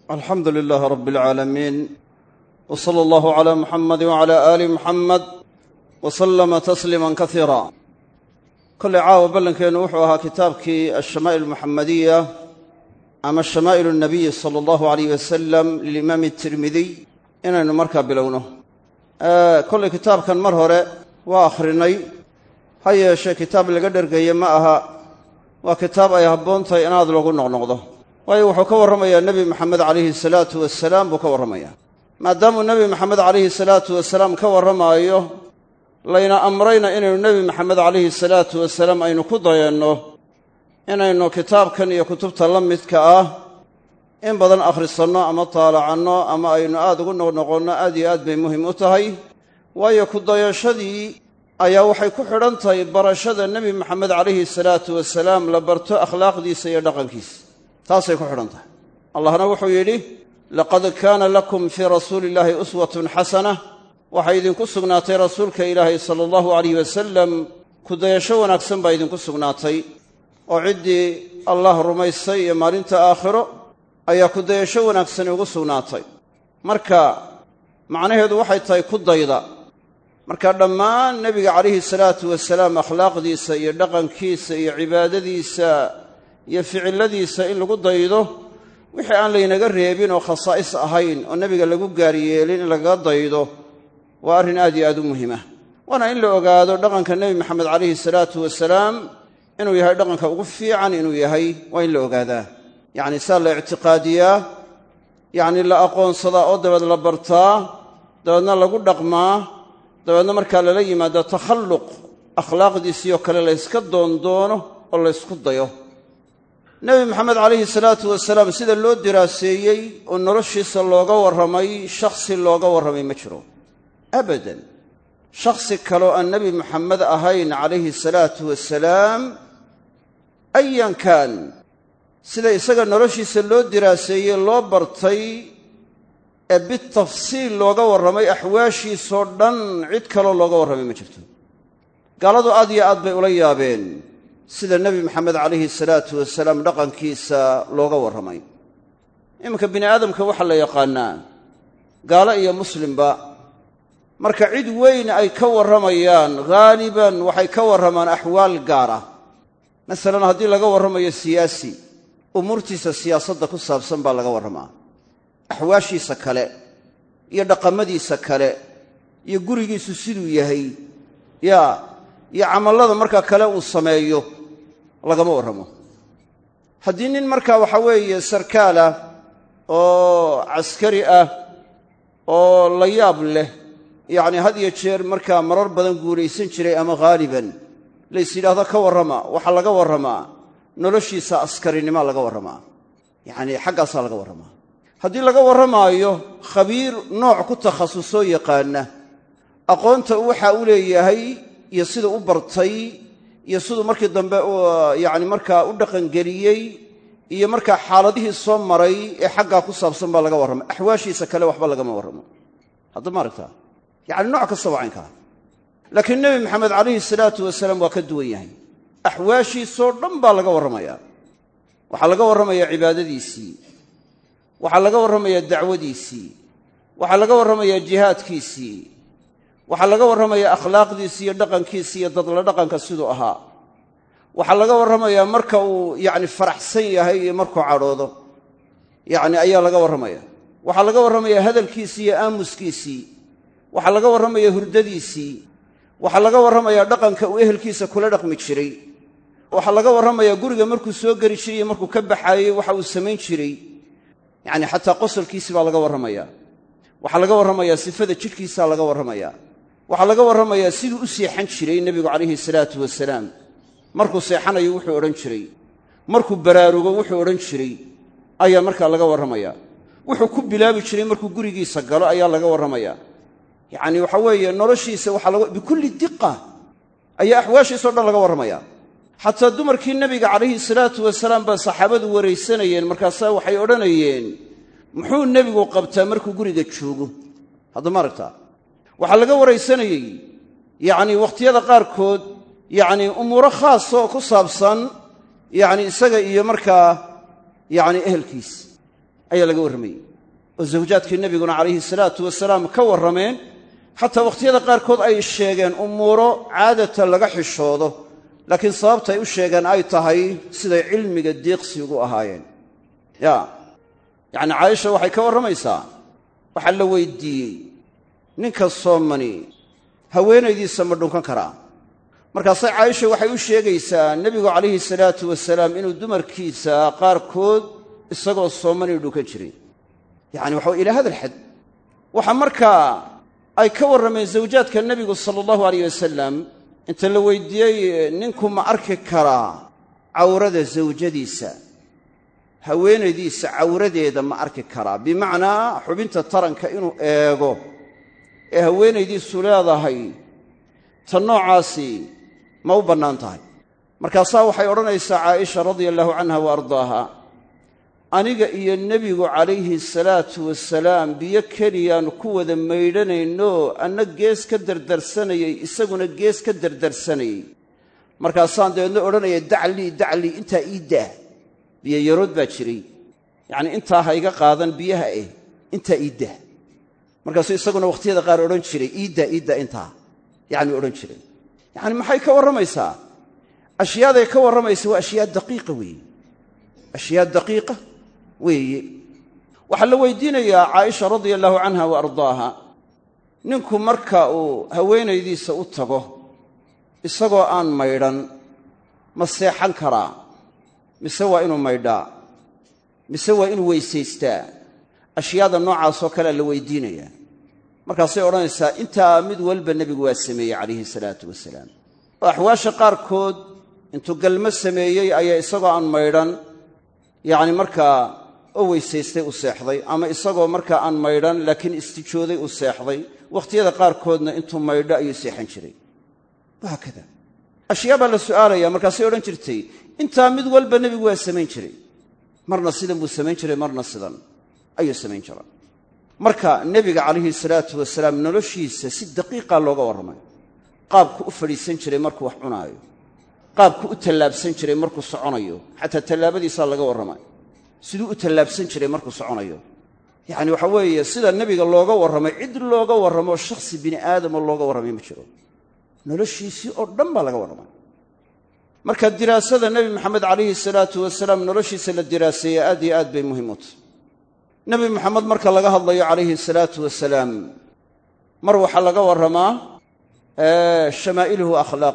alxamdu lilaahi rabbi alcaalamiin w sala allahu calaa muxamadi wacalaa aali muxamed wa sallama tasliiman kasiira kollay caawa ballankeennu wuxuu ahaa kitaabkii alshamaa'il almuxamadiya ama shamaa'ilu nabiyi sala allahu alayh wasalam lilimaami tirmidiy inaynu markaa bilowno kollay kitaabkan mar hore waa akhrinay ha yeeshee kitaab laga dhergaye ma aha waa kitaab ay habboon tahay in aad loogu noqnoqdo waayo wuxuu ka warramayaa nebi moxamed calayhi salaatu wasalaam buu ka warramayaa maadaamuu nebi moxamed calayhi salaatu wasalaam ka warramaayo layna amrayna inaynu nebi moxamed calayhi salaatu wasalaam aynu ku dayanno inaynu kitaabkan iyo kutubta la midka ah in badan akhrisanno ama taalacanno ama aynu aad ugu noqnoqonno aad iyo aad bay muhim u tahay waayo ku dayashadii ayaa waxay ku xidhan tahay barashada nebi moxamed calayhi salaatu wasalaam la barto akhlaaqdiisa iyo dhaqankiisa taasay ku xidhan tahay allahna wuxuu yidhi laqad kaana lakum fii rasuuli illaahi uswatun xasana waxay idinku sugnaatay rasuulka ilaahay sala allahu alayh wasalam kudayasho wanaagsan baa idinku sugnaatay oo ciddii allah rumaysay iyo maalinta aakhiro ayaa kudayasho wanaagsani ugu sugnaatay marka macnaheedu waxay tahay ku dayda marka dhammaan nebiga calayhi salaatu wasalaam akhlaaqdiisa iyo dhaqankiisa iyo cibaadadiisa iyo ficilladiisa in lagu daydo wixii aan laynaga reebin oo khasaa'is ahayn oo nebiga lagu gaaryeelin in lagaga daydo waa arrin aad iyo aad u muhima waana in la ogaado dhaqanka nebi moxamed calayhi salaatu wasalaam inuu yahay dhaqanka ugu fiican inuu yahay waa in la ogaadaa yacni saa la ictiqaadiyaa yacni la aqoonsadaa oo dabeed la bartaa dabeedna lagu dhaqmaa dabeedna markaa lala yimaado takhalluq akhlaaqdiisiioo kale layska doondoono oo laysku dayo nebi moxamed calayhi salaatu wasalaam sida loo diraaseeyey oo noloshiisa looga warramay shakhsi looga warramay ma jiro abadan shakhsi kaloo aan nebi moxamed ahayn calayhi salaatu wasalaam ayan kaan sida isaga noloshiisa loo diraaseeyey loo bartay ee bitafsiil looga warramay axwaashiisoo dhan cid kaloo looga warramay ma jirto gaaladu aad iyo aad bay ula yaabeen sida nebi moxamed calayhi salaatu wasalaam dhaqankiisa looga warramay iminka bini aadamka waxaa la yaqaannaa gaalo iyo muslimba marka cid weyn ay ka warramayaan haaliban waxay ka warramaan axwaal gaara masalan haddii laga warramayo siyaasi umuurtiisa siyaasadda ku saabsan baa laga warramaa axwaashiisa kale iyo dhaqamadiisa kale iyo gurigiisu siduu yahay iyo camallada markaa kale uu sameeyo lagama warramo haddii nin markaa waxa weeye sarkaal ah oo caskari ah oo la yaab leh yacni had iyo jeer markaa marar badan guulaysan jiray ama haaliban lays yidhaahdo ka warrama waxaa laga warramaa noloshiisa askarinima laga warramaa yacni xaggaasaa laga warramaa haddii laga warramaayo khabiir nooc ku takhasusoo yaqaana aqoonta waxa u leeyahay iyo siduu u bartay iyo siduu markii dambe yacni markaa u dhaqangeliyey iyo markaa xaaladihii soo maray ee xaggaa ku saabsan baa laga warramay axwaashiisa kale waxba lagama warramo hadda ma aragtaa yacni nooc kasta waa caynkaa laakiin nebi moxamed calayhi salaatu wasalaam waa ka duwan yahay axwaashiisoo dhan baa laga warramayaa waxaa laga warramayaa cibaadadiisii waxaa laga warramayaa dacwadiisii waxaa laga warramayaa jihaadkiisii waxaa laga warramayaa akhlaaqdiisii iyo dhaqankiisii iyo dadla dhaqanka siduu ahaa waxaa laga warramayaa marka uu yacni faraxsan yahay iyo markuu cadhoodo yacni ayaa laga warramaya waxaa laga warramayaa hadalkiisii iyo aamuskiisii waxaa laga warramayaa hurdadiisii waxaa laga warramayaa dhaqanka uu ehelkiisa kula dhaqmi jiray waxaa laga warramayaa guriga markuu soo geli jiray iyo markuu ka baxaayey waxa uu samayn jiray yacni xataa qosolkiisii baa laga warramayaa waxaa laga warramayaa sifada jidhkiisaa laga warramayaa waxaa laga warramayaa siduu u seexan jiray nebigu calayhi salaatu wasalaam markuu seexanayo wuxuu odhan jiray markuu baraarugo wuxuu odhan jiray ayaa markaa laga warramayaa wuxuu ku bilaabi jiray markuu gurigiisa galo ayaa laga warramayaa yacni waxa weeye noloshiisa bikulli diqa ayaa axwaashiisao dhan laga warramayaa xataa dumarkii nebiga calayhi salaatu wasalaam baa saxaabadu waraysanayeen markaasaa waxay odhanayeen muxuu nebigu qabtaa markuu guriga joogo hadda ma aragtaa waxaa laga waraysanayey yacni wakhtiyada qaarkood yacni umuuro khaasa oo ku saabsan yacni isaga iyo markaa yacni ehelkiisa ayaa laga warramayey oo zawjaadkii nebiguna calayhi salaatu wasalaam ka warrameen xataa wakhtiyada qaarkood ay sheegeen umuuro caadatan laga xishoodo laakiin sababta ay u sheegeen ay tahay siday cilmiga deeqsi ugu ahaayeen yacni caaisha waxay ka warramaysaa waxaa la weyddiiyey ninka soomani haweenaydiisa ma dhunkan karaa markaasay caaisha waxay u sheegaysaa nebigu calayhi salaatu wasalaam inuu dumarkiisa qaarkood isagoo soomani dhunkan jiray yacni waxa way ilaa hada alxad waxa markaa ay ka warrameen zawjaadka nebigu sala allahu alayh wasalam inta la weyddiiyey ninku ma arki karaa cawrada zawjadiisa haweenaydiisa cawradeeda ma arki karaa bimacnaa xubinta taranka inuu eego ee haweenaydiisu leedahay ta noocaasi ma u bannaan tahay markaasaa waxay odhanaysaa caaisha radia allahu canha wa ardaaha aniga iyo nebigu calayhi salaatu wasalaam biyo keliyaannu ku wada maydhanayno anna gees ka dardarsanayey isaguna gees ka dardarsanayey markaasaan dabeedna odhanaya daclii intaa ii daa biyo yarood baa jiray yacnii intaa ha iga qaadan biyaha intaa ii daa markaasuu isaguna wakhtiyada qaar odhan jiray iiddaa intaa yacni odhan jiray yacni maxay ka warramaysaa ashyaaday ka warramaysa waa ashyaa daqiiqa weeye waxaa la weydiinayaa caaisha radia allahu canha wa ardaaha ninku marka uu haweenaydiisa u tago isagoo aan maydhan ma seexan karaa mise waa inuu maydhaa mise waa inuu weysaystaa ashyaada noocaasoo kalea la weydiinayaa markaasay odhanaysaa intaa mid walba nebigu waa sameeyey calayhi salaatu wasalaam oo axwaasha qaarkood intuu galmo sameeyey ayaa isagoo aan maydhan yacni markaa oo weysaystay u seexday ama isagoo markaa aan maydhan laakiin istijooday u seexday wakhtiyada qaarkoodna intuu maydho ayuu seexan jiray wahaakada ashyaa baa la su'aalaya markaasay odhan jirtay intaa mid walba nebigu waa samayn jiray marna sidan buu samayn jiray marna sidan ayuu samayn jira marka nebiga calayhi salaatu wasalaam noloshiisa si daqiiqa looga warramay qaabku u fadhiisan jiray markuu wax cunaayo qaabku u tallaabsan jiray markuu soconayo xataa tallaabadiisaa laga warramay siduu u tallaabsan jiray markuu soconayo yacni waxa weeye sida nebiga looga warramay cid looga warramo shakhsi bini aadamoo looga warramay ma jiro noloshiisii oo dhan baa laga warramay marka diraasada nebi maxamed calayhi salaatu wasalaam noloshiisa la diraaseeye aad iyo aad bay muhiim u tahay nebi maxamed marka laga hadlayo calayhi salaatu wasalaam mar waxaa laga warramaa shamaa'iluhu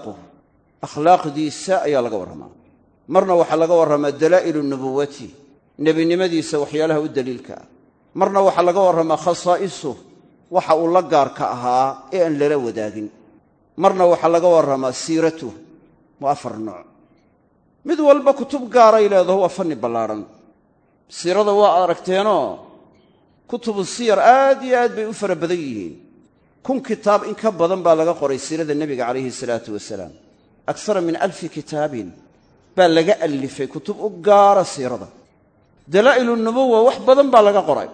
akhlaaqdiisa ayaa laga warramaa marna waxaa laga warramaa dalaa'ilu nubuwati nebinimadiisa waxyaalaha u daliilka ah marna waxaa laga warramaa khasaa'isuh waxa uu la gaarka ahaa ee aan lala wadaagin marna waxaa laga warramaa siiratuh waa 4 nooc mid walba kutub gaaray leedaho waa fanni ballaadhan siirada waa aragteenoo kutubu siyar aad iyo aad bay u fara badan yihiin 1,000 kitaab in ka badan baa laga qoray siirada nebiga calayhi salaatu wasalaam aksara min 1000 kitaabin baa laga alifay kutub u gaara siirada dalaa'ilu nubuwa wax badan baa laga qoray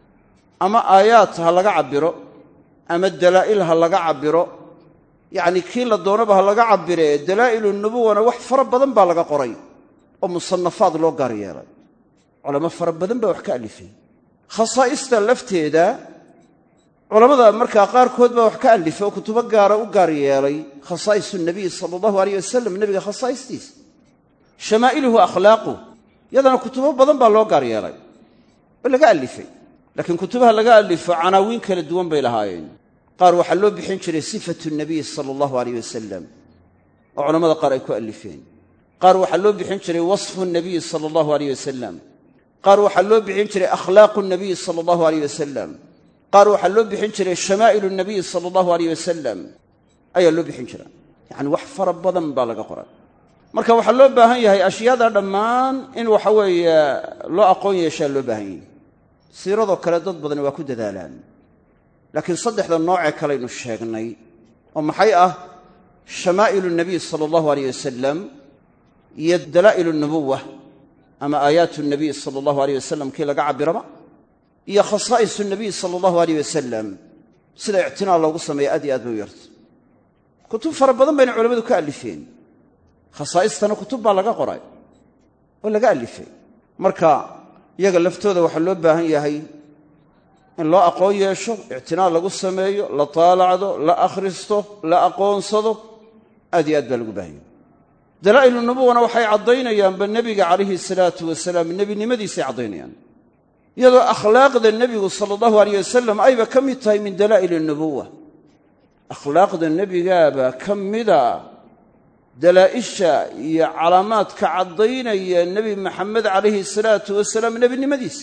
ama aayaad ha laga cabbiro ama dalaa'il ha laga cabbiro yacni kii la doonaba ha laga cabbiree dalaa'ilu nubuwana wax fara badan baa laga qoray oo musannafaad loo gaar yeelay culamo fara badan baa wax ka alifay khasaa'ista lafteeda culammada markaa qaarkood baa wax ka alifay oo kutubo gaara u gaar yeelay khasaa'isu nabiy sala allahu alayh wasalam nebiga khasaa'istiisa shamaa'iluhu akhlaaqu yadana kutubo badan baa loo gaar yeelay oo laga alifay laakiin kutubaha laga alifo canaawiin kala duwan bay lahaayeen qaar waxaa loo bixin jiray sifatu nabiy sala allahu alayh wasalam oo culammada qaar ay ku alifeen qaar waxaa loo bixin jiray wasfu nabiy sala allahu alayh wasalam qaar waxaa loo bixin jiray akhlaaqu nabiy sala allahu alayh wasalam qaar waxaa loo bixin jiray shamaa'ilu nabiy sala allahu alayh wasalam ayaa loo bixin jira yacni wax fara badan baa laga qoray marka waxaa loo baahan yahay ashyaada dhammaan in waxa weeye loo aqoon yeeshaa loo baahan yahay siiradoo kale dad badani waa ku dadaalaan laakiin 3 noocee kalaynu sheegnay oo maxay ah shamaa'ilu nabiy sala allahu alayh wasalam iyo dalaa'ilu nubuwa ama aayaatu nabiy sala allahu alayh wasalam kii laga cabbiraba iyo khasaa'isu nabiy sala allahu alayh wasalam sida ictinaa loogu sameeya aad iyo aad bay u yarta kutub fara badan bayna culammadu ka alifeen khasaa'istana kutub baa laga qoray oo laga alifay marka iyaga laftooda waxaa loo baahan yahay in loo aqoon yeesho, ictinaa lagu sameeyo, la taalacdo, la akhristo, la aqoonsado, aad iyo aad baa lagu baahan yahay. dalaa'ilu nubuwana waxay caddaynayaanba nebiga calayhi salaatu wasalaam nebinimadiisay caddaynayaan, iyadoo akhlaaqda nebigu sala allahu alayh wasalam ayba ka mid tahay min dalaa'il nubuwa. akhlaaqda nebigaaba ka mida dalaa'isha iyo calaamaadka caddaynaya nebi maxamed calayhi salaatu wasalaam nebinimadiisa.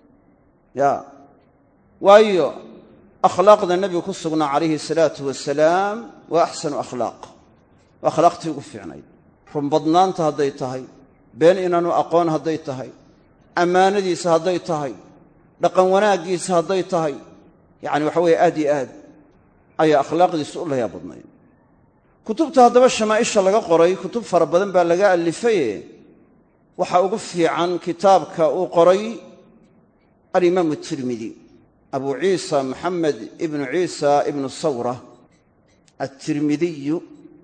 waayo akhlaaqda nebigu ku sugnaa calayhi salaatu wasalaam waa axsanu akhlaaq, waa akhlaaqtii ugu fiicnayd. runbadnaanta hadday tahay, been inaanu aqoon hadday tahay, ammaanadiisa hadday tahay, dhaqan wanaaggiisa hadday tahay, yacni waxa weeye aad iyo aad ayaa akhlaaqdiisu u layaa badnayd. kutubta haddaba shamaa'isha laga qoray kutub fara badan baa laga alifaye waxaa ugu fiican kitaabka uu qoray alimaamu tirmidi, abu ciisa maxamed ibnu ciisa ibnu sawra attirmidiyu,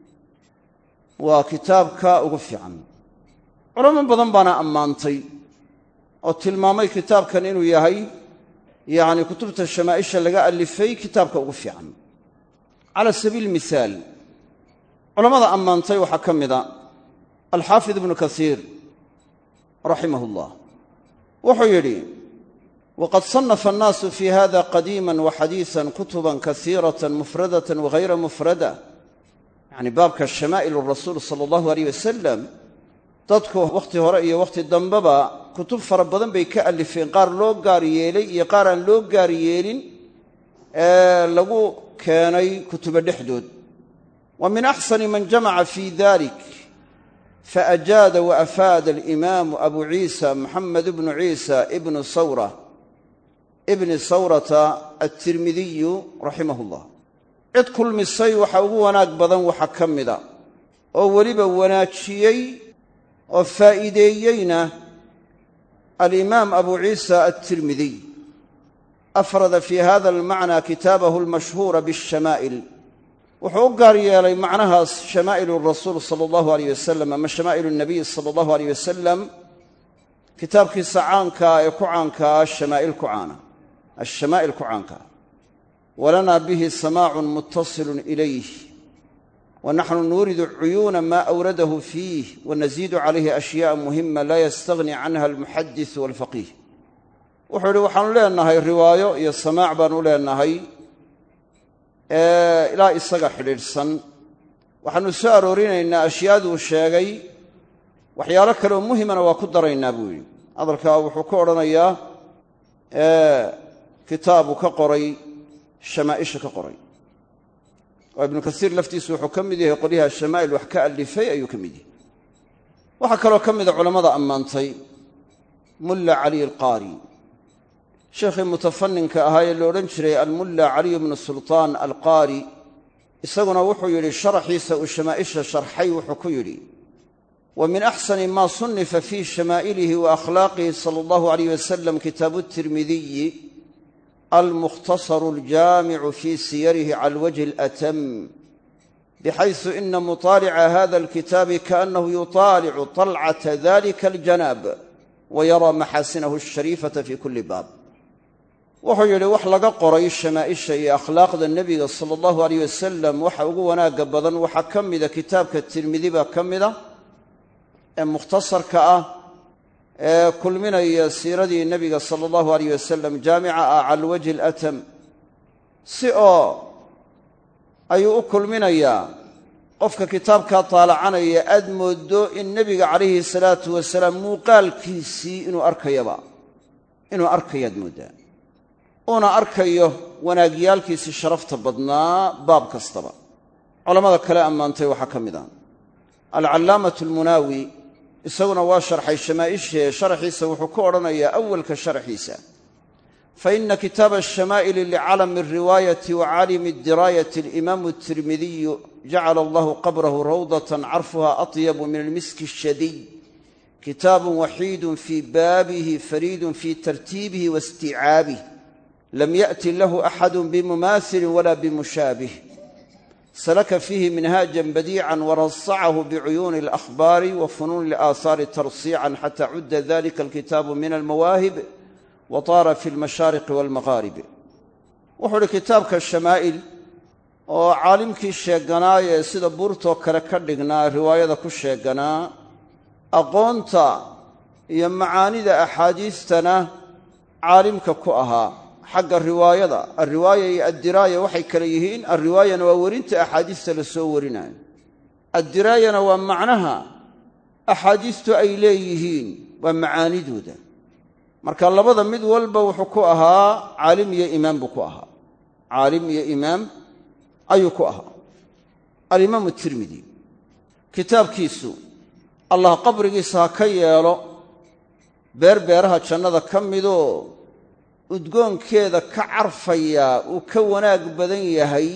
waa kitaabka ugu fiican. culamo badan baana ammaantay oo tilmaamay kitaabkan inuu yahay yacni kutubta shamaa'isha laga alifay kitaabka ugu fiican. cala sabiili mihaal, culamada ammaantay waxaa ka mida alxaafid ibnu kasiir raximah ullah, wuxuu yidhi waqad sannafa annaasu fi hada qadiiman waxadiisan kutuban kasiiratan mufradatan wahayra mufrada. yacni baabka shamaa'il rasuul sala allahu alayh wasalam dadku wakhti hore iyo wakhti dambeba kutub fara badan bay ka alifeen, qaar loo gaar yeelay iyo qaar aan loo gaar yeelin ee lagu keenay kutuba dhexdood. wa min axsani man jamaca fi dalik faajaada waafaada alimaamu abu ciisa maxamed ibnu ciisa ibnu sawra ibni sawrata attirmidiyu raximah ullah. cid kulmisay waxa ugu wanaag badan waxa ka mida oo weliba wanaajiyey oo faa'iideeyeyna alimaam abu ciisa attirmidiy. afrada fi hada almacna kitaabahu almashhuura biاshamaa'il, wuxuu u gaar yeelay macnahaas shamaa'ilu rasuul sala allahu alayh wasalam ama shamaa'ilu nabiy sala allahu alayh wasalam, kitaabkiisa caankaa ee ku caankaa ashamaa'il ku caankaa. walanaa bihi samaacun muttasilun ilayh wanaxnu nuuridu cuyuuna maa awradahu fiih wanaziidu calayhi ashyaءa muhima laa yastagni canha almuxadis walfaqiih. wuxuu yidhi waxaanu leenahay riwaayo iyo samaac baanu leenahay ilaa isaga xidhiidhsan. waxaanu soo aroorinaynaa ashyaaduu sheegay, waxyaalo kale oo muhimana waa ku daraynaa buu yidhi. hadalkaa wuxuu ka odhanayaa kitaabu ka qoray shamaa'isha ka qoray, oo ibnu kasiir laftiisu wuxuu ka mid yahay qolyaha shamaa'il wax ka alifay ayuu ka mid yahay. waxaa kaloo ka mida culammada ammaantay mulla cali alqaari, sheekhii mutafaninka ahaa ee la odhan jiray almulla caliy bnu sultaan alqaari. isaguna wuxuu yidhi sharaxiisa uu shamaa'isha sharxay wuxuu ku yidhi wa min axsani ma sunnifa fii shamaa'ilihi wa akhlaaqihi sala allahu alayh wasalam kitaabu tirmidiyi almukhtasaru aljaamicu fii siyarihi cala alwajhi alatam, bixaysu ina mutaalica hada alkitaabi kaannahu yutaalicu طalcata dalika aljanaab wa yaraa maxaasinahu alshariifata fi kulli baab. wuxuu yidhi wax laga qoray shamaa'isha iyo akhlaaqda nebiga sala allahu alayh wasalam waxa ugu wanaagga badan waxaa ka mida kitaabka tirmidi baa ka mida ee mukhtasarka ah ee kulminaya siiradii nebiga sala allahu alayh wasalam jaamica ah cala alwajhi alatam, si oo ayuu u kulminayaa qofka kitaabkaa taalacanaya aad mooddo in nebiga calayhi salaatu wasalaam muuqaalkiisii inuu arkayaad mooddaa, uuna arkayo wanaagyaalkiisii sharafta badnaa baab kastaba. culammada kale ammaantay waxaa ka mid ah alcallaamatu almunaawi, isaguna waa sharxay shamaa'ishee sharaxiisa wuxuu ku odhanayaa awalka sharaxiisa faina kitaaba ashamaa'ili licalami alriwaayati wa caalimi addiraayati alimaamu atirmidiyu jacala allahu qabrahu rawdatan carfuha atyabu min almiski ashadiy, kitaabun waxiidun fii baabihi fariidun fii tartiibihi waistiicaabih lam ya'ti lahu axadu bimumaasilin walaa bimushaabih. salaka fiihi minhaajan badiican warasacahu bicuyuuni alakhbaari wa funuuni alaahaari tarsiican xataa cudda dalika alkitaabu min almawaahib wa taara fi almashaariqi waalmaqaarib wuxuu uhi kitaabka shamaa'il oo caalimkii sheeganaayee sida buurtoo kale ka dhignaa riwaayada ku sheeganaa aqoonta iyo macaanida axaadiistana caalimka ku ahaa xagga riwaayada alriwaaya iyo addiraaya waxay kale yihiin alriwaayana waa werinta axaadiista la soo warinayo addiraayana waa macnaha axaadiistu ay leeyihiin waa macaanidooda marka labada mid walba wuxuu ku ahaa caalim iyo imaam buu ku ahaa caalim iyo imaam ayuu ku ahaa alimaamu tirmidi kitaabkiisu allah qabrigiisa ha ka yeelo beerbeeraha jannada ka midoo udgoonkeeda ka carfayaa uu ka wanaag badan yahay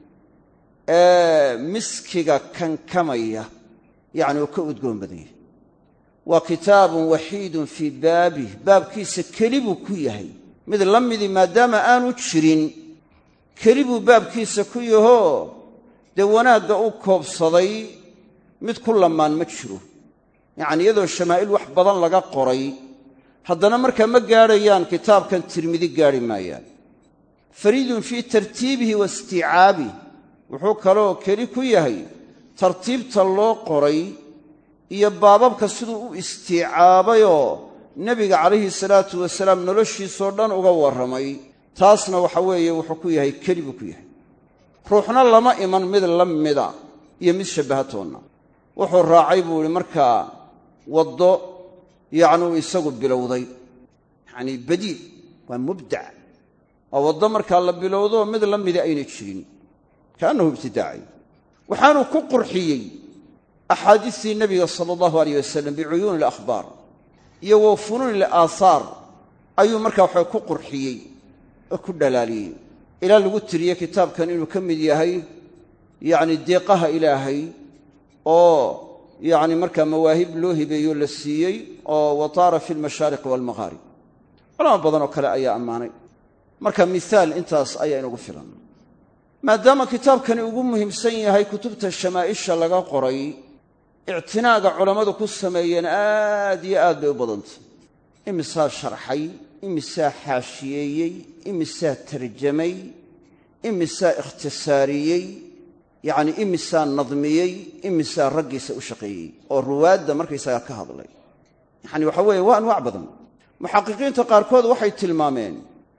miskiga kankamaya yacni uu ka udgoon badan yahay waa kitaabun waxiidun fii baabih baabkiisa keli buu ku yahay mid la midii maadaama aanu jirin keli buu baabkiisa ku yahoo dee wanaagga u koobsaday mid ku lamaan ma jiro yacni iyadoo shamaa'il wax badan laga qoray haddana markaa ma gaadhayaan kitaabkan tirmidi gaadhi maayaan fariidun fii tartiibihi wa istiicaabih wuxuu kaloo keli ku yahay tartiibta loo qoray iyo baababka siduu u istiicaabayoo nebiga calayhi salaatu wasalaam noloshiisoo dhan uga warramay taasna waxa weeye wuxuu ku yahay keli buu ku yahay ruuxna lama iman mid la mida iyo mid shabbahatoonna wuxuu raacay buu idhi markaa waddo yacnuu isagu bilowday yacnii badiil waa mubdac waa waddo markaa la bilowdoo mid la mida ayna jirin kaannahu ibtidaacay waxaanuu ku qurxiyey axaadiistii nebiga sala allahu alayh wasalam bicuyuuni alakhbaar iyo wa funuuni alaahaar ayuu markaa waxa ku qurxiyey oo ku dhalaaliyey ilaa lagu tiriyey kitaabkan inuu ka mid yahay yacni deeqaha ilaahay oo yacni markaa mawaahib loo hibeeyo la siiyey oo wataara fi almashaariqi waalmaqaarib culamo badan oo kale ayaa ammaanay marka mihaal intaas ayaa inugu filan maadaama kitaabkani ugu muhiimsan yahay kutubta shamaa'isha laga qoray ictinaaga culammadu ku sameeyeen aad iyo aad bay u badantay imisaa sharxay imisaa xaashiyeeyey imisaa tarjamay imisaa ikhtisaariyey yacni imisaa nadmiyey imisaa raggiisa u shaqeeyey oo ruwaadda markaysagaa ka hadlay yacni waxa weeye waa anwaac badan muxaqiqiinta qaarkood waxay tilmaameen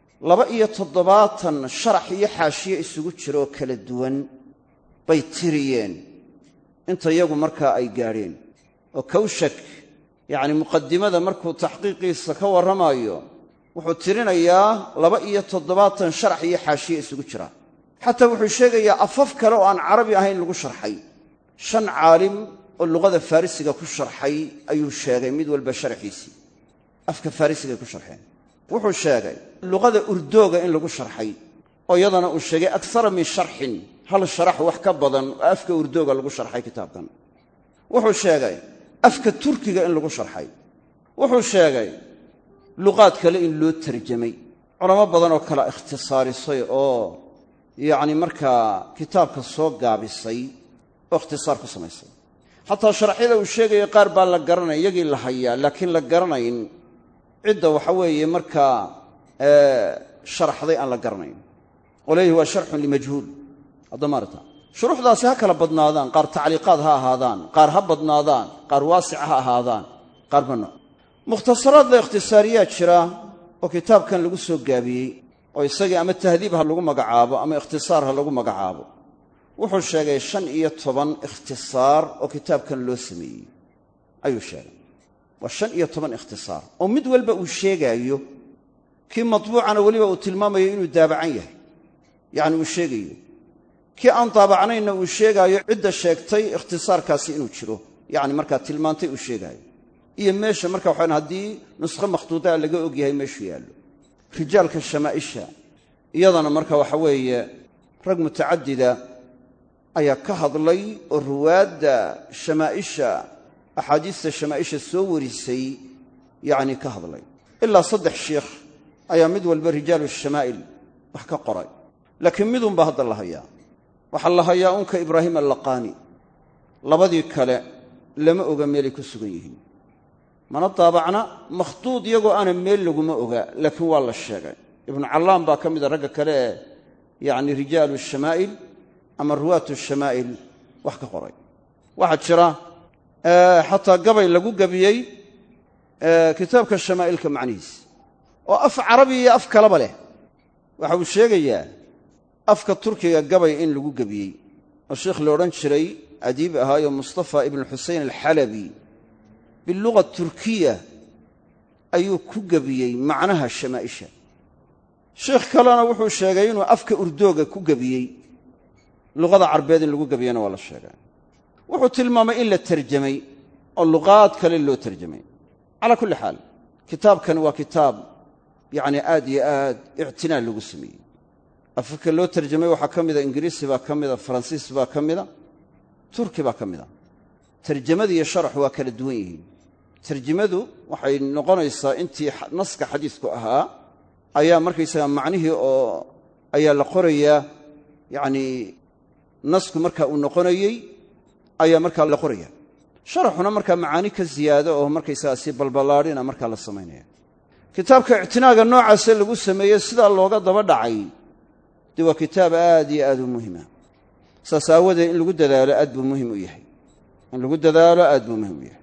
27 sharax iyo xaashiye isugu jira oo kala duwan bay tiriyeen inta iyagu markaa ay gaadheen oo kawshak yacni muqadimada markuu taxqiiqiisa ka warramayo wuxuu tirinayaa 27 sharax iyo xaashiye isugu jira xataa wuxuu sheegayaa afaf kale oo aan carabi ahayn lagu sharxay 5 caalim oo luqada farisiga ku sharxay ayuu sheegay mid walba sharxiisii afka farisiga ku sharxeen wuxuu sheegay luqada urdooga in lagu sharxay oo iyadana uu sheegay akthara min sharxin hal sharax wax ka badan oo afka urdooga lagu sharxay kitaabkan wuxuu sheegay afka turkiga in lagu sharxay wuxuu sheegay luqaad kale in loo tarjamay culamo badan oo kala ikhtisaarisay oo yacni markaa kitaabka soo gaabisay oo ikhtisaar ku samaysay xataa sharaxyada uu sheegaya qaar baa la garanaya iyagii la hayaa laakiin la garanayn cidda waxa weeye markaa sharaxday aan la garanayn qoleeyihi waa sharxun limajhuul hadda maarata shuruuxdaasi ha kala badnaadaan qaar tacliiqaad ha ahaadaan qaar ha badnaadaan qaar waasica ha ahaadaan qaar ma nooc mukhtasaraad la ikhtisaariyaa jira oo kitaabkan lagu soo gaabiyey oo isagii ama tahdiib ha lagu magacaabo ama ikhtisaar ha lagu magacaabo wuxuu sheegay 15 ikhtisaar oo kitaabkan loo sameeyey ayuu sheegay waa 15 ikhtisaar oo mid walba uu sheegaayo kii matbuucana weliba uu tilmaamayo inuu daabacan yahay yacni uu sheegayo kii aan daabacnayna uu sheegaayo cidda sheegtay ikhtisaarkaasi inuu jiro yacni markaa tilmaantay uu sheegaayo iyo meesha marka waxaan haddii nusqo makhtuudaa laga og yahay meeshuu yaallo rijaalka shamaa'isha iyadana marka waxa weeye rag mutacadida ayaa ka hadlay oo ruwaadda shamaa'isha axaadiista shamaa'isha soo warisay yacni ka hadlay ilaa 3 sheekh ayaa mid walba rijaalu shamaa'il wax ka qoray laakiin midunbaa hadda la hayaa waxaa la hayaa unka ibraahim allaqaani labadii kale lama oga meelay ku sugan yihiin mana daabacna makhduud iyagoo aana meel laguma oga laakiin waa la sheegay ibnu callaan baa ka mida ragga kale ee yacni rijaalu shamaa'il ama ruwaatu shamaa'il wax ka qoray waxaa jira xataa gabay lagu gabiyey kitaabka shamaa'ilka macnihiis oo af carabi iyo af kalaba leh waxa uu sheegayaa afka turkiga gabay in lagu gabiyey oo sheekh la odhan jiray adiib ahaayo mustafa ibnu xusein alxalabi biluga turkiya ayuu ku gabiyey macnaha shamaa'isha sheekh kalena wuxuu sheegay inuu afka urdooga ku gabiyey luqada carbeed in lagu gabiyana waa la sheegay wuxuu tilmaamay in la tarjamay oo luqaad kale loo tarjamay calaa kulli xaal kitaabkani waa kitaab yacni aad iyo aad ictinaa lagu sameeyey afka loo tarjamay waxaa ka mida ingiriisi baa ka mida faransiis baa ka mida turki baa ka mida tarjamada iyo sharaxu waa kala duwan yihiin tarjamadu waxay noqonaysaa intii naska xadiisku ahaa ayaa markaysaga macnihii oo ayaa la qorayaa yacni nasku markaa uu noqonayey ayaa markaa la qoraya sharaxuna markaa macaani ka ziyaado oo markaysaga si balballaadhina markaa la samaynaya kitaabka ictinaaga noocaase lagu sameeyey sidaa looga daba dhacay dee waa kitaab aad iyo aad u muhima saas aawadeed in lagu dadaalo aad buu muhim u yahay in lagu dadaalo aad buu muhim u yahay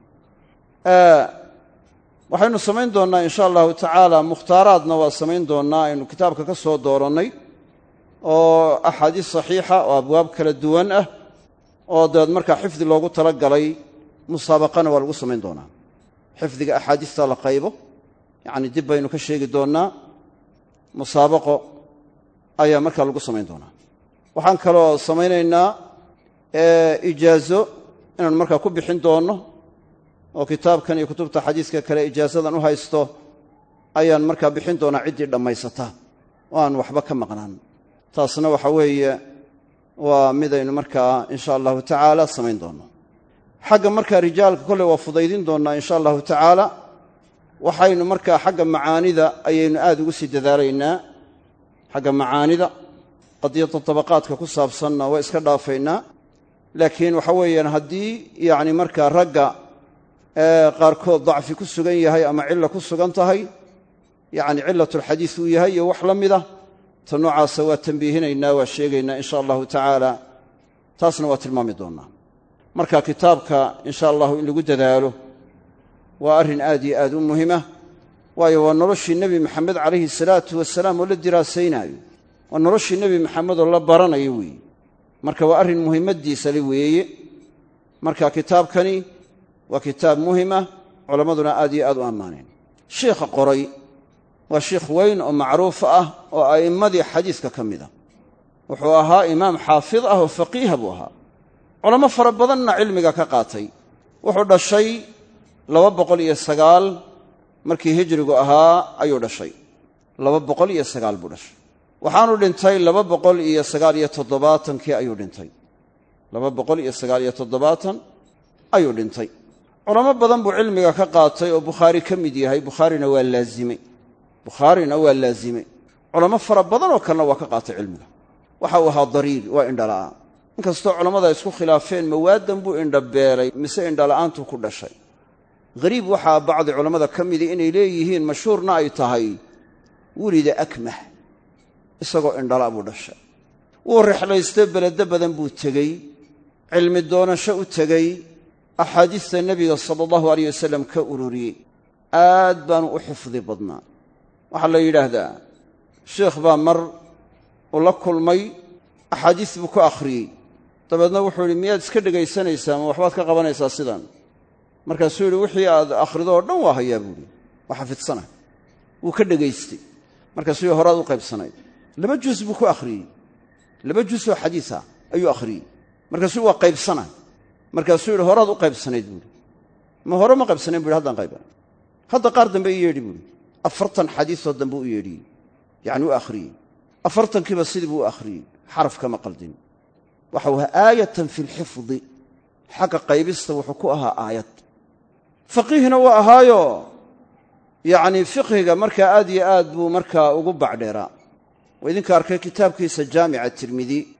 waxaynu samayn doonnaa in sha allahu tacaala mukhtaaraadna waa samayn doonnaa aynu kitaabka ka soo doorannay oo axaadiis saxiixa oo abwaab kala duwan ah oo dabeed markaa xifdi loogu tala galay musaabaqana waa lagu samayn doonaa xifdiga axaadiista la qaybo yacni dib baynu ka sheegi doonnaa musaabaqo ayaa markaa lagu samayn doonaa waxaan kaloo samaynaynaa ijaazo inaanu markaa ku bixin doonno oo kitaabkan iyo kutubta xadiiska kale ijaazadan u haysto ayaan markaa bixin doonaa ciddii dhammaysata oo aan waxba ka maqnaan taasna waxa weeye waa midaynu markaa in sha allahu tacaala samayn doonno xagga markaa rijaalka kolley waa fudaydin doonnaa in sha allahu tacaala waxaynu markaa xagga macaanida ayaynu aad ugu sii dadaalaynaa xagga macaanida qadiyadda tabaqaadka ku saabsanna waa iska dhaafaynaa laakiin waxa weeyaan haddii yacni markaa ragga qaarkood dacfi ku sugan yahay ama cilla ku sugan tahay yacni cilatulxadiis uu yahay iyo wax la mida ta noocaasa waa tambiihinaynaa waa sheegaynaa in sha allahu tacaala taasna waa tilmaami doonnaa marka kitaabka in sha allahu in lagu dadaalo waa arrin aad iyo aad u muhima waayo waa noloshii nebi maxamed calayhi salaatu wasalaam oo la diraasaynaayo waa noloshii nebi maxamed oo la baranayo weeye marka waa arrin muhimmaddiisa le weeye marka kitaabkani waa kitaab muhima culammaduna aad iyo aad u ammaaneen sheikha qoray waa sheikh weyn oo macruuf ah oo a'immadii xadiiska ka mida wuxuu ahaa imaam xaafid ah oo faqiiha buu ahaa culamo fara badanna cilmiga ka qaatay wuxuu dhashay 209 markii hijrigu ahaa ayuu dhashay 209 buu dhashay waxaanu dhintay 297 ayuu dhintay 297 ayuu dhintay culamo badan buu cilmiga ka qaatay oo bukhaari ka mid yahay bukhaarina waa laazimay culamo fara badan oo kalena waa ka qaatay cilmiga waxa uu ahaa dariir waa indhala'aan inkastoo culammada isku khilaafeen mawaadan buu indhabeelay mise indhala'aantuu ku dhashay hariib waxaa bacdi culammada ka midii inay leeyihiin mashhuurna ay tahay wulida akmah isagoo indhala' buu dhashay wuu rexlaystay belado badan buu tegey cilmi doonasho u tegey axaadiista nebiga sala allahu alayh wasalam ka ururiyey aad baanu u xifdi badnaa waxaa la yidhaahdaa sheekh baa mar u la kulmay axaadiis buu ku akhriyey dabeedna wuxuu yidhi miyaad iska dhegaysanaysaa ma waxbaad ka qabanaysaa sidan markaasuu yidhi wixii aad akhrido oo dhan waa hayaa buuhi waa xafidsana wuu ka dhegaystay markaasuu yidhi horaad u qaybsanayd 2 juz buu ku akhriyey 2 juz oo xadiisa ayuu akhriyey markaasuu waa qaybsana markaasuu yidhi horaad u qaybsanayd buuhi ma hore ma qaybsanayn buuhi haddaan qayba hadda qaar dambe i yeedhi buuhi 40 xadiisoo dambe u yeedhiyey yacni u akhriyey 40kiiba sidii buu u akhriyey xaraf kama qaldin waxau ahaa aayatan fi lxifdi xagga qaybista wuxuu ku ahaa aayad faqiihna waa ahaayo yacnii fiqhiga markaa aad iyo aad buu markaa ugu bacdheeraa waa idinka arkay kitaabkiisa jaamica tirmidi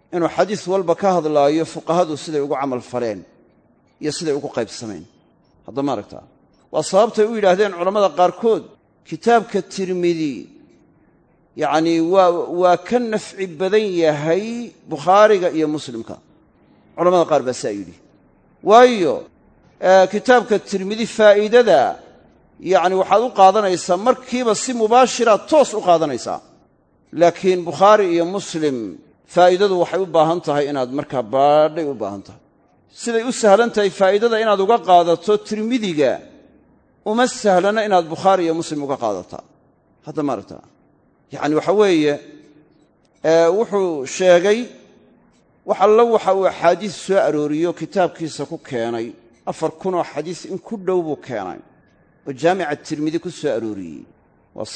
inuu xadiis walba ka hadlaayo fuqahadu siday ugu camal faleen iyo siday ugu qaybsameen. hadda ma aragtaa waa sababtay u yidhaahdeen culammada qaarkood kitaabka tirmidi yacnii waa ka nafci badan yahay bukhaariga iyo muslimka. culamada qaar baa saa yidhi waayo kitaabka tirmidi faa'iidada yacni waxaad u qaadanaysaa markiiba si mubaashira toos u qaadanaysaa, laakiin bukhaari iyo muslim faa'iidadu waxay u baahan tahay inaad markaa baadhay u baahan tahay. siday u sahlan tahay faa'iidada inaad uga qaadato tirmidiga uma sahlana inaad bukhaari iyo muslim uga qaadataa. hadda ma aragtaa yacni waxa weeye wuxuu sheegay wax alla waxa uu axaadiis soo arooriyo kitaabkiisa ku keenay 4,000 oo xadiis in ku dhow buu keenay oo jaamica tirmidi ku soo arooriyey waa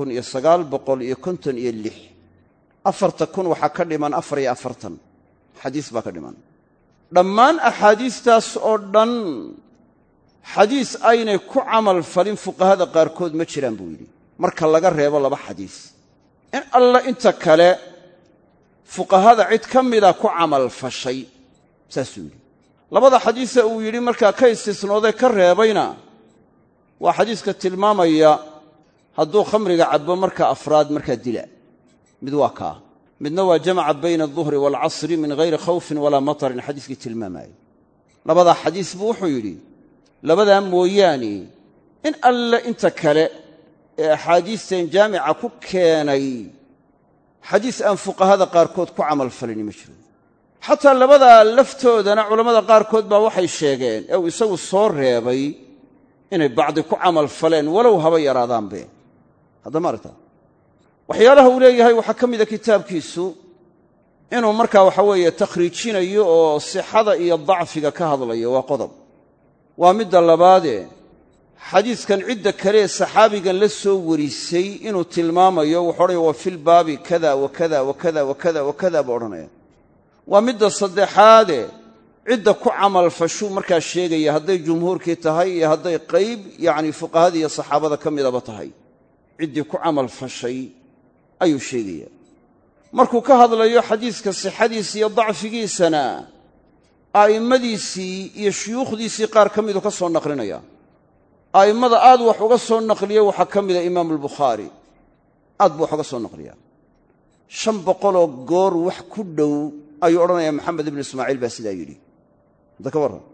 3,956. 4,000 waxaa ka dhiman 44 xadiis baa ka dhiman. dhammaan axaadiistaas oo dhan xadiis aynay ku camal falin fuqahada qaarkood ma jiraan buu yidhi, marka laga reebo 2 xadiis. in alla inta kale fuqahada cid ka mida ku camal fashay saasuu yidhi. 2 xadiisa uu yidhi markaa ka istisnoodee ka reebayna waa xadiiska tilmaamaya hadduu khamriga cabbo marka afraad markaa dila. mid waa kaa, midna waa jamaca bayna aلظuhri wاlcasri min hayri khawfin walaa matarin xadiiskii tilmaamaya. 2 xadiis buu wuxuu yidhi labadaa mooyaane in alle inta kale ee axaadiistan jaamica ku keenay xadiis aan fuqahada qaarkood ku camal falini ma jiro. xataa labadaa laftoodana culammada qaarkood baa waxay sheegeen ee uu isagu soo reebay inay bacdi ku camal faleen walow haba yaraadaanbe. hadda ma aragtaa waxyaalaha uu leeyahay waxaa ka mida kitaabkiisu inuu markaa waxa weeye takhriijinayo oo sixada iyo dacfiga ka hadlayo waa qodob. waa midda labaadee xadiiskan cidda kalee saxaabigan la soo warisay inuu tilmaamayo wuxuu odhanaya wa filbaabi kada wa kada wa kada wa kada wa kada buu odhanaya. waa midda saddexaadee cidda ku camal fashuu markaa sheegaya hadday jumhuurkii tahay iyo hadday qayb yacni fuqahadii iyo saxaabada ka midaba tahay ciddii ku camal fashay ayuu sheegaya. markuu ka hadlayo xadiiska sixadiisa iyo dacfigiisana a'immadiisii iyo shuyuukhdiisii qaar ka miduu ka soo naqlinaya. a'immada aad wax uga soo naqliya waxaa ka mida imaamu albukhaari, aad buu wax uga soo naqliyaa. 500 goor wax ku dhow ayuu odhanayaa maxamed ibnu ismaaciil baa sidaa yidhi. hadda ka warran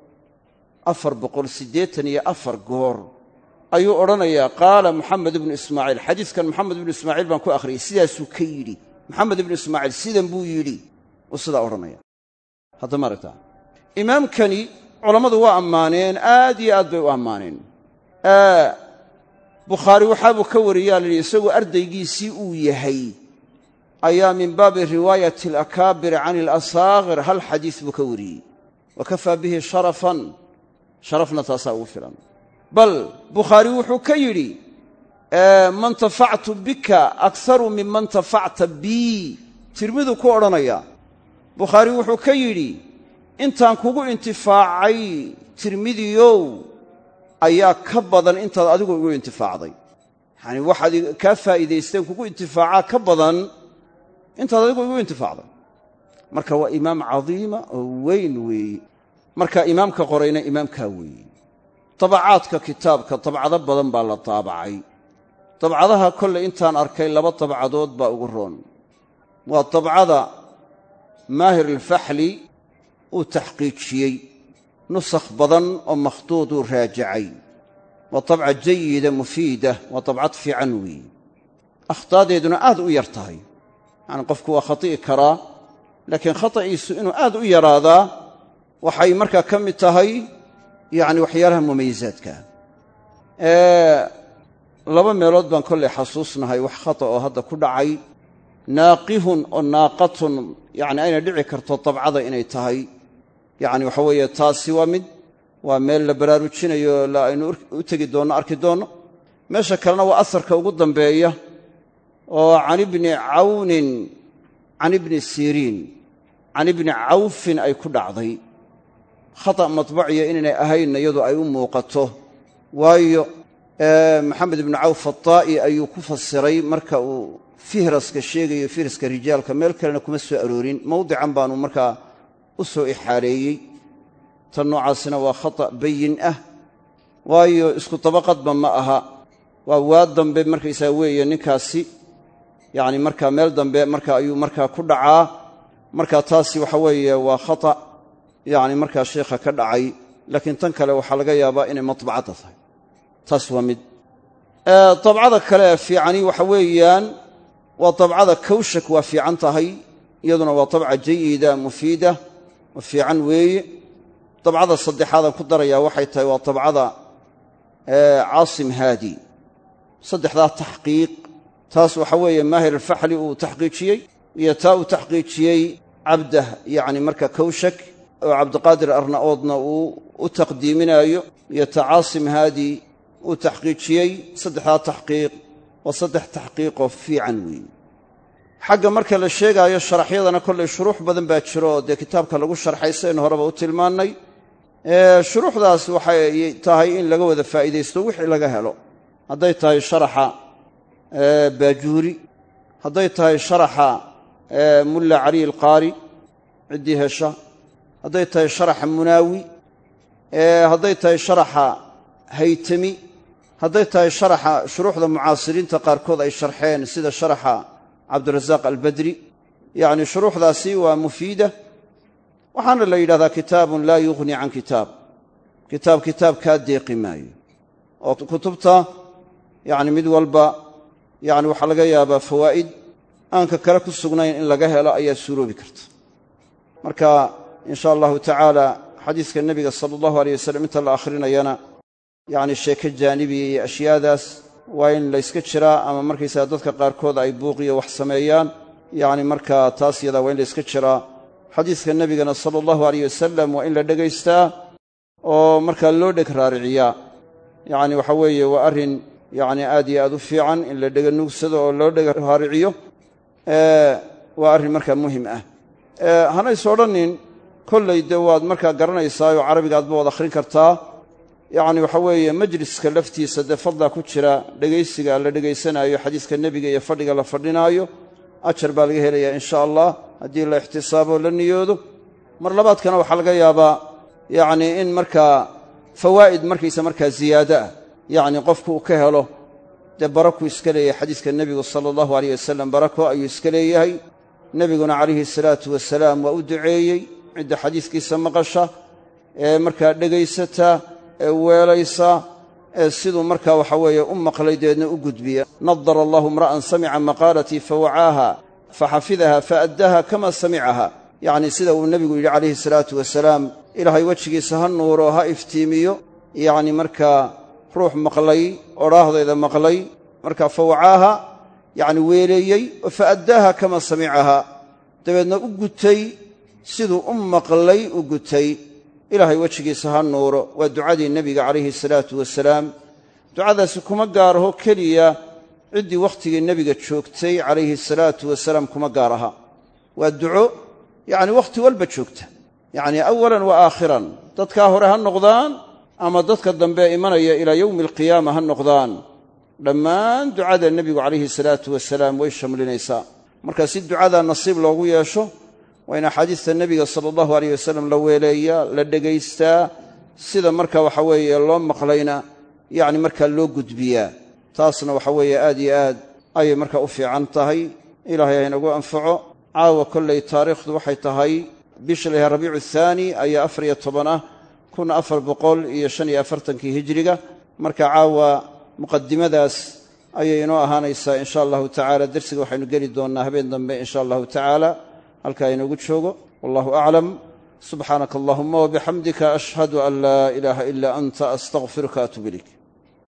484 goor ayuu odhanayaa qaala maxamed ibnu ismaaciil. xadiiskan maxamed ibnu ismaaciil baan ku akhriyey sidaasuu ka yidhi, maxamed ibnu ismaaciil sidan buu yidhi uu sidaa odhanaya. hadda ma aragtaa imaamkani culammadu waa ammaaneen, aad iyo aad bay u ammaaneen. bukhaari waxaabuu ka wariyaa layidhi isagoo ardaygiisii uu yahay ayaa min baabi riwaayati alakaabir can alasaaqir hal xadiis buu ka wariyey wa kafaa bihi sharafan, sharafna taasaa ugu filan. bal bukhaari wuxuu ka yidhi man tafactu bika akharu minman tafacta bii. tirmidu ku odhanaya bukhaari wuxuu ka yidhi intaan kugu intifaacay tirmidiyow ayaa ka badan intaad adigu igu intifaacday. yacni waxaad kaa faa'iidaysteen kugu intifaacaa ka badan intaad adigu igu intifaacday. marka waa imaam cadiima oo weyn weeye. marka imaamka qorayna imaamkaa weeye. tabacaadka kitaabka tabcado badan baa la taabacay. tabcadaha kolley intaan arkay 2 tabcadood baa ugu roon. waa tabcada maahir alfaxli uu taxqiijiyey, nusakh badan oo makhduuduu raajacay. waa tabca jayida mufiida, waa tabcad fiican weeye. akhtaadeeduna aad u yar tahay. yacni qofku waa khati'i karaa, laakiin khata'iisu inuu aad u yaraadaa waxay markaa ka mid tahay yacni waxyaalaha mumayizaadka. 2 meelood baan kollay xasuusnahay wax khata oo hadda ku dhacay. naaqihun oo naaqatun yacni ayna dhici karto tabcada inay tahay. yacni waxa weeye taasi waa mid, waa meel la baraarujinayo aynu u tegi doonno arki doonno. meesha kalena waa asarka ugu dambeeya oo can ibni cawnin can ibni siriin can ibni cawfin ay ku dhacday. khata' matbaciya inaynay ahaynna iyadu ay u muuqato, waayo maxamed ibnu cawf aطaa'i ayuu ku fasiray marka uu fihraska sheegayo fihraska rijaalka meel kalena kuma soo aroorin mawdican baanu markaa u soo ixaaleeyey tan noocaasina waa khata' bayin ah waayo isku dabaqadba ma aha waa waa dambe markaysaa weeye ninkaasi yacni markaa meel dambe marka ayuu markaa ku dhacaa marka taasi waxa weeye waa khata' yacni markaa sheekha ka dhacay laakiin tan kale waxaa laga yaabaa inay matbacadda tahay taas waa mid dabcada kale ee fiicani waxa weeyaan waa dabcada kawshak waa fiican tahay iyaduna waa dabca jayida mufiida oo fiican weeye dabcada saddexaadaan ku darayaa waxay tahay waa dabcada caasim haadi saddexdaa taxqiiq taas waxa weeye maahir alfaxli uu taxqiijiyey iyo taa uu taxqiijiyey cabdah yacni marka kawshak oo cabdiqaadir arna'oodna uu u taqdiiminaayo iyo ta caasim haadi uu taxqiijiyey saddexdaa taxqiiq waa saddex taxqiiqoo fiican weeye xagga marka la sheegaayo sharaxyadana kollay shuruux badan baa jiro oo dee kitaabka lagu sharxay saynu horeba u tilmaannay shuruuxdaas waxay tahay in laga wada faa'iidaysto wixii laga helo hadday tahay sharaxa baajuuri hadday tahay sharaxa mulla cali alqaari ciddii hesha hadday tahay sharaxa munaawi hadday tahay sharaxa haytami hadday tahay sharaxa shuruuxda mucaasiriinta qaarkood ay sharxeen sida sharaxa cabdirasaaq albadri yacni shuruuxdaasi waa mufiida waxaana la yidhahdaa kitaabun laa yughni can kitaab kitaab kaa deeqi maayo oo kutubta yacni mid walba yacni waxaa laga yaabaa fawaa'id aanka kale ku sugnayn in laga helo ayaa suuroobi karta marka in sha allahu tacaala xadiiska nebiga sala allahu aleyh wasallam inta la akhrinayana yacni sheeko jaanibiya iyo ashyaadaas waa in layska jiraa ama markaysaga dadka qaarkood ay buuqiyo wax sameeyaan yacni markaa taas yadaa waa in layska jiraa xadiiska nebigana sala allahu aleyh wasalam waa in la dhegaystaa oo markaa loo dheg raariciyaa yacni waxa weeye waa arrin yacni aad iyo aad u fiican in la dhega nuugsado oo loo dhega raariciyo waa arrin markaa muhim ah hanays odhannin kollay dee waad markaa garanaysaayoo carabigaadba waad akhrin kartaa yacni waxa weeye majliska laftiisa dee fadlaa ku jira dhegaysiga la dhegaysanaayo xadiiska nebiga iyo fadhiga la fadhinaayo ajar baa laga helayaa in sha allah haddii la ixtisaaboo la niyoodo mar labaadkana waxaa laga yaabaa yacni in markaa fawaa'id markaysa markaa ziyaado ah yacni qofku uu ka helo dee barakuu iska leeyahay xadiiska nebigu sala allahu aleyh wasalam barako ayuu iska leeyahay nebiguna calayhi salaatu wasalaam waa u duceeyey cidda xadiiskiisa maqasha ee markaa dhegaysata ee weelaysa ee siduu markaa waxa weeye u maqlay deedna u gudbiya nadara allahu imra'an samica maqaalatii fawacaaha faxafidaha faaddaha kama samicaha yacni sida uu nebigu yidhi calayhi salaatu wasalaam ilaahay wejigiisa ha nuuro ha iftiimiyo yacni markaa ruux maqlay odhaahdayda maqlay markaa fawacaaha yacni weeleeyey oo faaddaaha kama samicaha dabeedna u gutay siduu u maqlay u gutay ilaahay wejigiisa ha nuuro waa ducadii nebiga calayhi salaatu wasalaam ducadaasi kuma gaaraho keliya ciddii wakhtigii nebiga joogtay calayhi salaatu wasalaam kuma gaar aha waa duco yacni wakhti walba joogta yacni awalan wa aakhiran dadkaa hore ha noqdaan ama dadka dambe imanaya ilaa yowmi alqiyaama ha noqdaan dhammaan ducada nebigu calayhi salaatu wasalaam way shamlinaysaa marka si ducadaa nasiib loogu yeesho waa in axaadiista nebiga sala allahu aleyh wasalam la weeleeyaa la dhegaystaa sida marka waxa weeye loo maqlayna yacni markaa loo gudbiyaa taasna waxa weeye aad iyo aad ayay markaa u fiican tahay ilaahay haynagu anfaco caawa kollay taariikhdu waxay tahay bisha layahay rabiicu thaani ayaa 14 1445 hijriga marka caawa muqadimadaas ayay inoo ahaanaysaa in sha allahu tacaala dersiga waxaynu geli doonnaa habeen dambe in sha allahu tacaala halkaa inoogu joogo wallahu aclam subxaanaka allahuma wabixamdika ashhadu an laa ilaaha ila anta astaqfiruka atuub ilayk